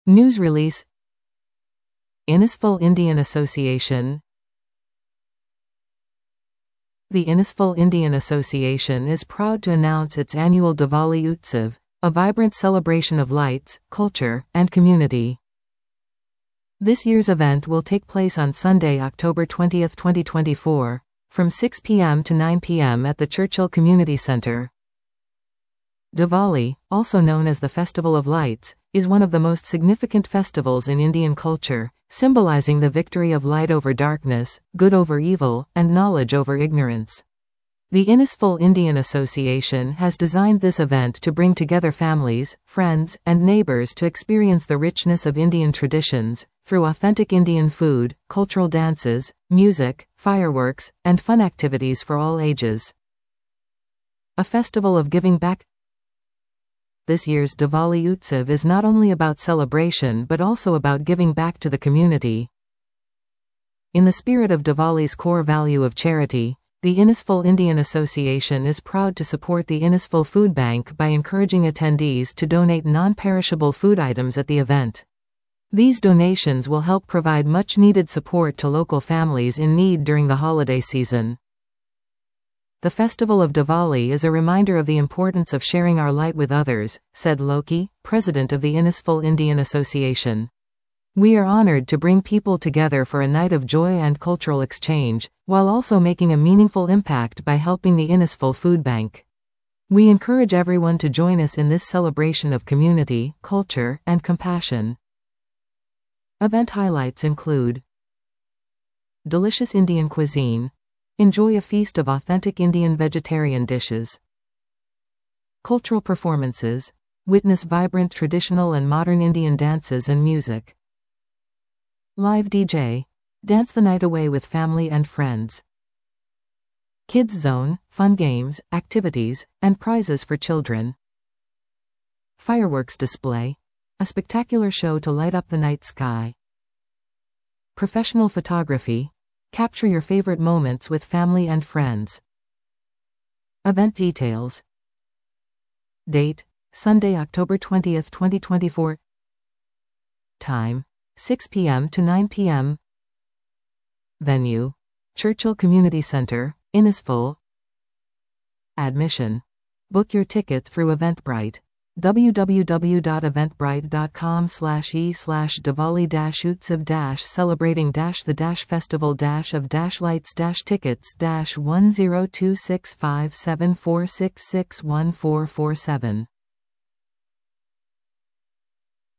News release. Innisfil Indian Association. The Innisfil Indian Association is proud to announce its annual Diwali Utsav, a vibrant celebration of lights, culture, and community. This year's event will take place on Sunday, October 20, 2024, from 6 p.m. to 9 p.m. at the Churchill Community Center. Diwali, also known as the Festival of Lights, is one of the most significant festivals in Indian culture, symbolizing the victory of light over darkness, good over evil, and knowledge over ignorance. The Innisfil Indian Association has designed this event to bring together families, friends, and neighbors to experience the richness of Indian traditions, through authentic Indian food, cultural dances, music, fireworks, and fun activities for all ages. A festival of giving back. This year's Diwali Utsav is not only about celebration but also about giving back to the community. In the spirit of Diwali's core value of charity, the Innisfil Indian Association is proud to support the Innisfil Food Bank by encouraging attendees to donate non-perishable food items at the event. These donations will help provide much-needed support to local families in need during the holiday season. The Festival of Diwali is a reminder of the importance of sharing our light with others, said Loki, president of the Innisfil Indian Association. We are honored to bring people together for a night of joy and cultural exchange, while also making a meaningful impact by helping the Innisfil Food Bank. We encourage everyone to join us in this celebration of community, culture, and compassion. Event highlights include delicious Indian cuisine. Enjoy a feast of authentic Indian vegetarian dishes. Cultural performances. Witness vibrant traditional and modern Indian dances and music. Live DJ. Dance the night away with family and friends. Kids Zone. Fun games, activities, and prizes for children. Fireworks display. A spectacular show to light up the night sky. Professional photography. Capture your favorite moments with family and friends. Event details. Date: Sunday, October 20, 2024. Time: 6 p.m. to 9 p.m. Venue: Churchill Community Center, Innisfil. Admission. Book your ticket through Eventbrite. www.eventbrite.com/e/Diwali-Utsav-celebrating-the-festival-of-lights-tickets-10265746614447.